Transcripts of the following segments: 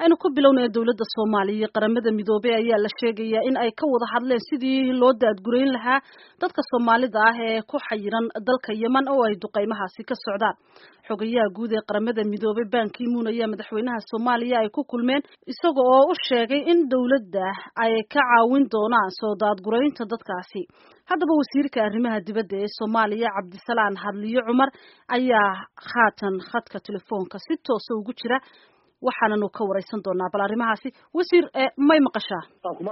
aynu ku bilownay dawladda Soomaaliya qaramada midoobay ayaa la sheegaya in ay ka wada hadleen sidii loo daadgureyn lahaa dadka Soomaalida ah ee ku xayiran dalka Yemen oo ay duqeymahaasi ka socdaan xogayaha guud ee qaramada midoobay Ban Ki-moon ayaa madaxweynaha Soomaaliya ay ku kulmeen isaga oo u sheegay in dawladda ay ka caawin doonaan soo daadgureynta dadkaasi haddaba wasiirka arrimaha dibadda ee Soomaaliya Cabdisalaan Hadliyo Cumar ayaa haatan khadka telefoonka si toos ah ugu jira waxaananu ka wareysan doonaa bal arrimahaasi wasiir may maqashaa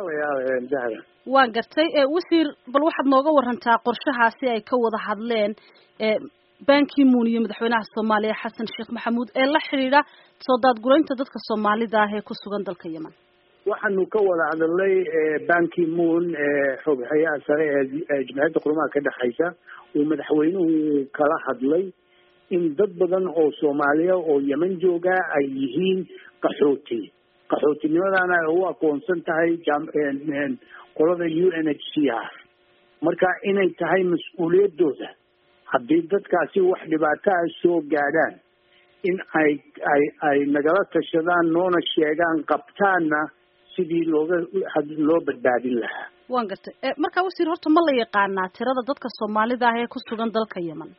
waan gartay wasiir bal waxaad nooga warantaa qorshahaasi ay ka wada hadleen Ban Ki-moon iyo madaxweynaha Soomaaliya Xasan Sheekh Maxamuud ee la xiriira soo daadgureynta dadka Soomaalida ah ee ku sugan dalka Yemen waxaanu ka wada hadalnay Ban Ki-moon xoghayaha sare ee Jamciyadda Qurumaha ka dhaxaysa uu madaxweynuhu kala hadlay in dad badan oo Soomaaliya oo Yemen jooga ay yihiin qaxootinimadana ay u aqoonsan tahay qolada UNHCR marka inay tahay mas'uuliyadooda haddii dadkaasi wax dhibaato ah soo gaadhaan in ay nagala tashadaan noona sheegaan qabtaana sidii loo badbaadin lahaa waan gartay marka wasiir horta ma la yaqaanaa tirada dadka Soomaalida ah ee ku sugan dalka Yemen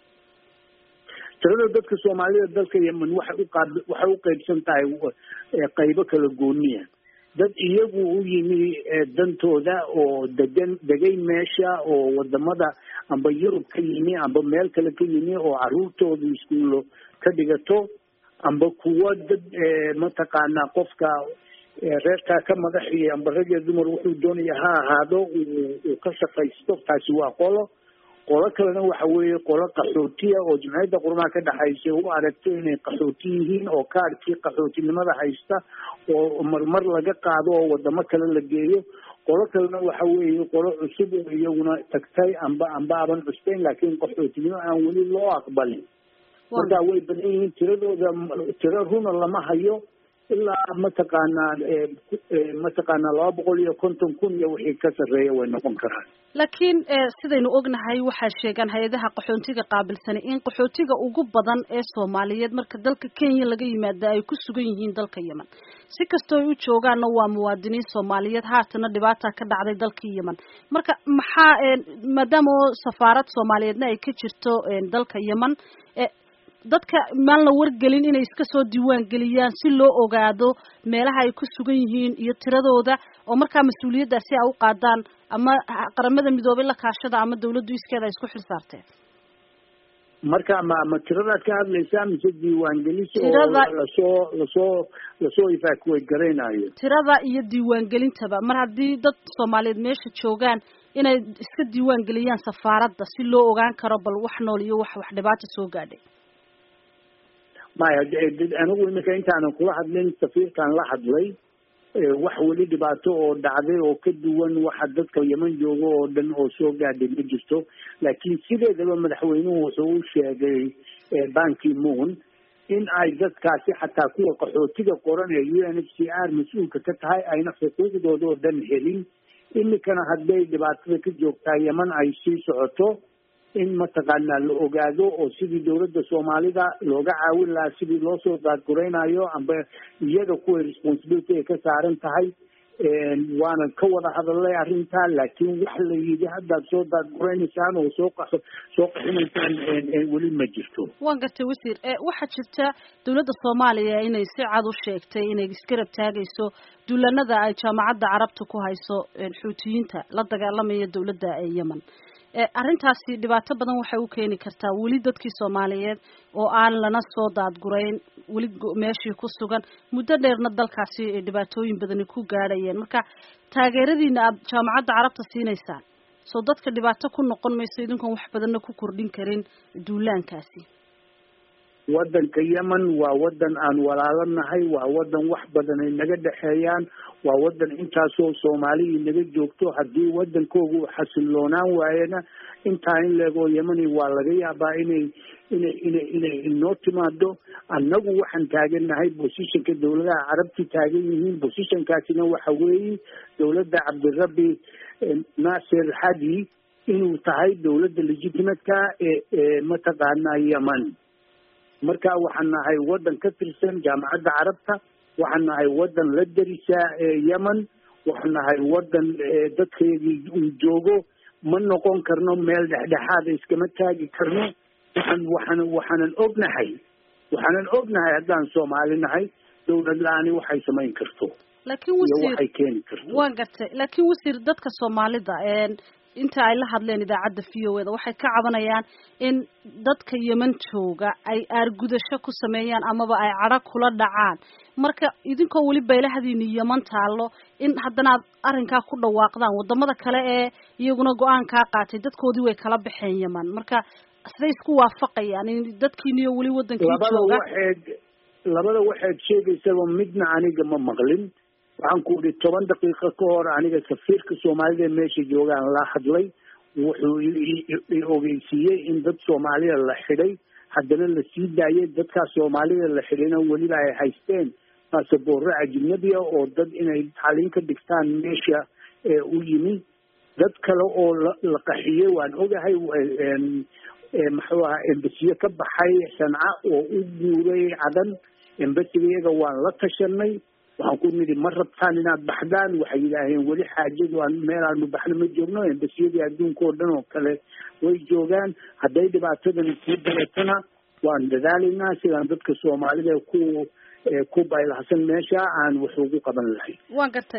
tirada dadka Soomaalida dalka Yemen waxay u qaybsan tahay qaybo kala gooniya dad iyagu u yimi dantooda oo degay meesha oo wadamada amba Yurub ka yimi amba meel kale ka yimi oo caruurtooda iskuulo ka dhigato amba kuwa dad mataqaana qofka reerka ka madaxii amba rag iyo dumar wuxuu doonayaa ha ahaado uu ka shaqaysto taasi waa qolo kalena waxa weeye qolo qaxootiya oo Jamciyadda Qurumaha ka dhaxaysa u aragto inay qaxooti yihiin oo kaarkii qaxootinimada haysta oo marmar laga qaado oo wadamo kale la geeyo qolo kalena waxa weeye qolo cusub oo iyaguna tagtay amba aban cusbeyn laakiin qaxootinimo aan weli loo aqbalin marka way badan yihiin tiro runa lama hayo ilaa mataqaanaa 250,000 iyo wixii ka sareeya way noqon karaan laakiin sidaynu ognahay waxaa sheegan hay'adaha qaxootiga qaabilsan in qaxootiga ugu badan ee Soomaaliyeed marka dalka Kenya laga yimaado ay ku sugan yihiin dalka Yemen si kastoo ay u joogaanna waa muwaadiniin Soomaaliyeed haatana dhibaato ka dhacday dalka Yemen marka maxaa maadaama safaarad Soomaaliyeedna ay ka jirto dalka Yemen dadka maan la wargelin inay iska soo diiwaan geliyaan si loo ogaado meelaha ay ku sugan yihiin iyo tiradooda oo markaa mas'uuliyaddaasi ay u qaadaan ama qaramada midoobay la kaashada ama dawladdu iskeeda ay isku xilsaarteen marka ma tiradaad ka hadlaysaa mise diiwaan gelis oo lasoo evacuate gareynayo tirada iyo diiwaan gelintaba mar haddii dad Soomaaliyeed meesha joogaan inay iska diiwaan geliyaan safaaradda si loo ogaan karo bal wax nool iyo wax dhibaato soo gaadhay maya anigu iminka intaanan kula hadlin safiirkan la hadlay wax weli dhibaato oo dhacday oo ka duwan waxa dadka Yemen jooga oo dhan oo soo gaadhay ma jirto laakiin sideedaba madaxweynuhu wuxuu u sheegay Ban Ki-moon in ay dadkaasi xataa kuwa qaxootiga qoran ee UNHCR mas'uulka ka tahay ayna xuquuqdooda oo dhan helin iminkana hadday dhibaatada ka joogtaa Yemen ay sii socoto in mataqaanaa la ogaado oo sidii dawladda Soomaalida looga caawin lahaa sidii loo soo daadgureynayo amba iyaga kuwa responsibility ay ka saaran tahay waana ka wada hadalnay arrintaa laakiin wax la yidhi haddaad soo daadgureynaysan oo soo qaxinaysaan weli ma jirto waan gartay wasiir waxaa jirta dawladda Soomaaliya inay si cad u sheegtay inay iskarab taagayso duulanada ay jaamacadda Carabta ku hayso xuutiyiinta la dagaalamaya dawladda ee Yemen arrintaasi dhibaato badan waxay u keeni kartaa weli dadkii Soomaaliyeed oo aan lana soo daadgureyn weli meeshii ku sugan muddo dheerna dalkaasi dhibaatooyin badan ku gaadhayeen marka taageeradiina aad jaamacadda Carabta siinaysaan soo dadka dhibaato ku noqon mayso idinkoon wax badanna ku kordhin karin duulaankaasi wadanka Yemen waa wadan aan walaalanahay waa wadan wax badan ay naga dhaxeeyaan waa wadan intaasoo Soomaali naga joogto haddii wadankoodu xasiloonaan waayana intaa in leego Yemen waa laga yaabaa inay inoo timaado annagu waxaan taaganahay positionka dawladaha Carabta taagan yihiin positionkaasina waxa weeye dawladda Cabdirabbi Nasir Hadi inuu tahay dawladda legitimate ee mataqaanaa Yemen marka waxaan nahay wadan ka tirsan jaamacadda Carabta waxaan nahay waddan la derisa yemen, waxaan nahay waddan dadkeedii uu joogo, ma noqon karno meel dhexdhexaada, iskama taagi karno. waxaanan ognahay haddaan Soomaali nahay dawlad la-aani waxay samayn karto laakiin wasiir waxay keeni karto. waan gartay, laakiin wasiir dadka Soomaalida inta ay la hadleen idaacadda VOA-da waxay ka cabanayaan in dadka Yemen jooga ay aargudasho ku sameeyaan amaba ay cadho kula dhacaan. marka idinkoo weli beelahadiina Yemen taalo in haddana aad arrinkaa ku dhawaaqdaan wadamada kale ee iyaguna go-aankaa qaatay dadkoodii way kala baxeen Yemen. marka siday isku waafaqayaan in dadkiiniyo weli wadankii jooga? labada waxaad sheegaysaba midna aniga ma maqlin. waxaan ku idhi 10 daqiiqo ka hor aniga safiirka Soomaalida meesha joogaan la hadlay, wuxuu i ogeysiiyey in dad Soomaaliya la xidhay, haddana la sii daayay. dadkaas Soomaalida la xidhayna weliba ay haysteen baasaboorro ajnabi ah oo dad inay tacliin ka dhigtaan meesha u yimi. dad kale oo la qaxiyey waan ogahay, muxuu ahaa embasiyo ka baxay Sanca oo u guuray Cadan. embasiga iyaga waan la tashanay, waxaan ku nidhi ma rabtaan inaad baxdaan. waxay yidhaaheen weli xaajadu meel aanu baxno ma joogno, embasiyadii adduunka oo dhan oo kale way joogaan. hadday dhibaatadani sii daratana waan dadaalaynaa sidaan dadka Soomaalida ku baylahsan meesha aan wax ugu qaban lahayn. waan gartay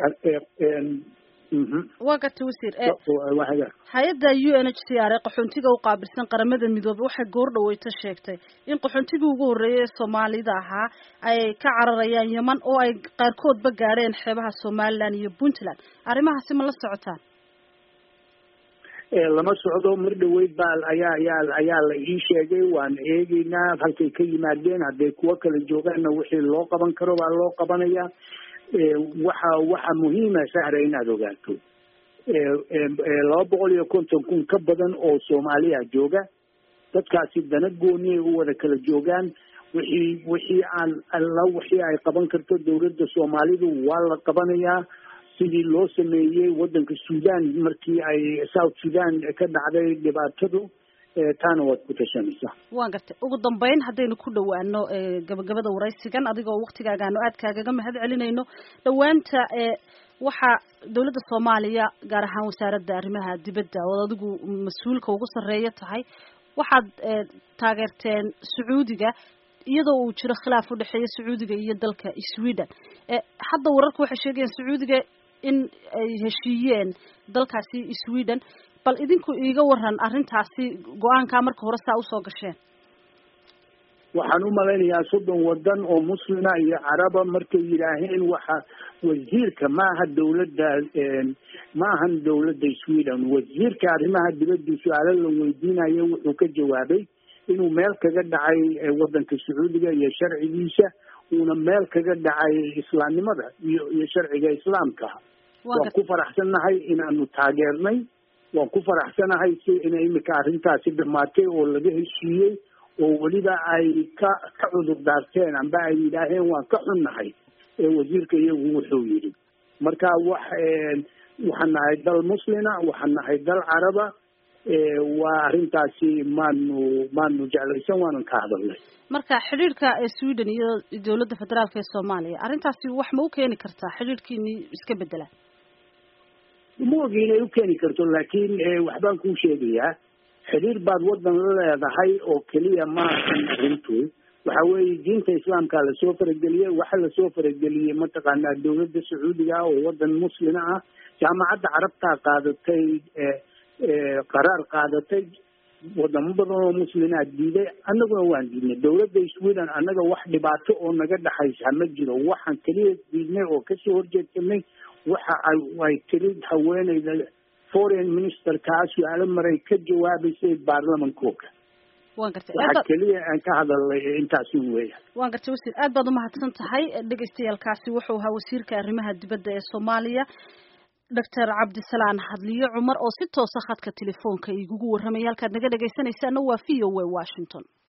waa gartay wasiir. hay-adda UNHCR ee qaxoontiga u qaabilsan qaramada midoobay waxay goor dhaweyto sheegtay in qaxoontigii ugu horreeyay ee Soomaalida ahaa ay ka cararayaan Yemen oo ay qaarkoodba gaadheen xeebaha Somaliland iyo Puntland. arrimahaasi ma la socotaan? lama socdo. mar dhaweyd baa ayaa la ii sheegay. waan eegaynaa halkay ka yimaadeen. hadday kuwo kala joogaanna wixii loo qaban karo baa loo qabanaya. waxa muhiima Sahra inaad ogaato 250,000 ka badan oo Soomaaliya jooga. dadkaasi dana gooni u wada kala joogaan. wixii ay qaban karto dawladda Soomaalidu waa la qabanayaa. sidii loo sameeyey wadanka Suudaan markii ay South Sudan ka dhacday dhibaatadu, taana waad ku tashanaysaa. waan gartay. ugu dambeyn haddaynu ku dhawaano gabagabada waraysigan adigoo waqtigaagaanu aad kaagaga mahad celinayno. dhawaanta waxaa dawladda Soomaaliya gaar ahaan wasaaradda arrimaha dibadda oo adigu mas-uulka ugu sarreeya tahay waxaad taageerteen Sacuudiga iyadoo uu jiro khilaaf u dhexeeya Sacuudiga iyo dalka Sweden. hadda wararku waxay sheegayaan Sacuudiga in ay heshiiyeen dalkaasi Sweden. bal idinku iiga waran arrintaasi go-aankaa marka hore saa usoo gasheen? waxaan u malaynayaa 30 wadan oo muslima iyo caraba markay yidhaaheen waxa wasiirka maahan dawladda Sweden. wasiirka arrimaha dibadda su-aalo la weydiinayo wuxuu ka jawaabay inuu meel kaga dhacay wadanka Sacuudiga iyo sharcigiisa, uuna meel kaga dhacay islaamnimada iyo sharciga islaamka. waan ku faraxsanahay inaanu taageernay. waan ku faraxsanahay inay imika arrintaasi dhamaatay oo laga heshiiyey oo weliba ay ka cudur daarteen amba ay yidhaaheen waan ka xunnahay. wasiirka iyagu wuxuu yidhi marka waxaan nahay dal muslina, waxaan nahay dal caraba. waa arrintaasi maanu jeclaysan, waanan ka hadalnay. marka xidhiirka Sweden iyo dawladda federaalka ee Soomaaliya arrintaasi wax ma u keeni kartaa xidhiirkiini iska bedela? ma ogi inay u keeni karto, laakiin waxbaan kuu sheegayaa. xidhiir baad wadan la leedahay oo keliya maahan arrintu. waxa weeye diinta islaamka lasoo farageliyey. waxa lasoo farageliyey mataqaanaa dawladda Sacuudiga oo wadan muslima ah. jaamacadda carabtaa qaadatay qaraar qaadatay. wadamo badan oo muslimiin diiday, annaguna waan diidnay. dawladda Sweden annaga wax dhibaato oo naga dhaxaysa ma jiro. waxaan keliya diidnay oo kasoo horjeedsanay waxa ay tiri haweeneyda foreign minister kaas su'aalo maray ka jawaabaysay baarlamankooda. waan gartay. waxa keliya aan ka hadalay intaas weeyaan. waan gartay wasiir, aad baad u mahadsan tahay. dhagaystayaalkaasi wuxuu ahaa wasiirka arrimaha dibadda ee Soomaaliya Dr. Cabdisalaan Hadliyo Cumar oo si toos ah khadka telefoonka igugu warramay. halkaad naga dhagaysanaysaana waa VOA Washington.